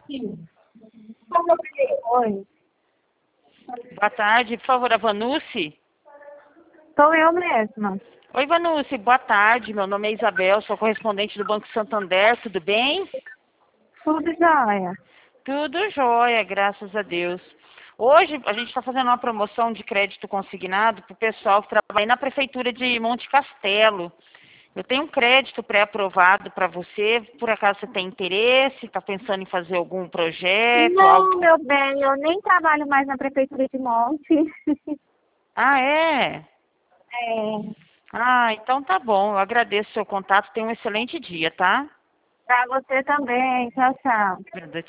Sim. Oi, Boa tarde, por favor, a Vanucci. sou eu mesma. Oi, Vanucci, boa tarde. Meu nome é Isabel, sou correspondente do Banco Santander, tudo bem? Tudo jóia. Tudo jóia, graças a Deus. Hoje a gente está fazendo uma promoção de crédito consignado para o pessoal que trabalha aí na Prefeitura de Monte Castelo. Eu tenho um crédito pré-aprovado para você, por acaso você tem interesse, está pensando em fazer algum projeto, algo... Não, meu bem, eu nem trabalho mais na Prefeitura de Monte. Ah, é? É, Ah, então tá bom, eu agradeço o seu contato, tenha um excelente dia, tá? para você também. Tchau, tchau. Obrigada.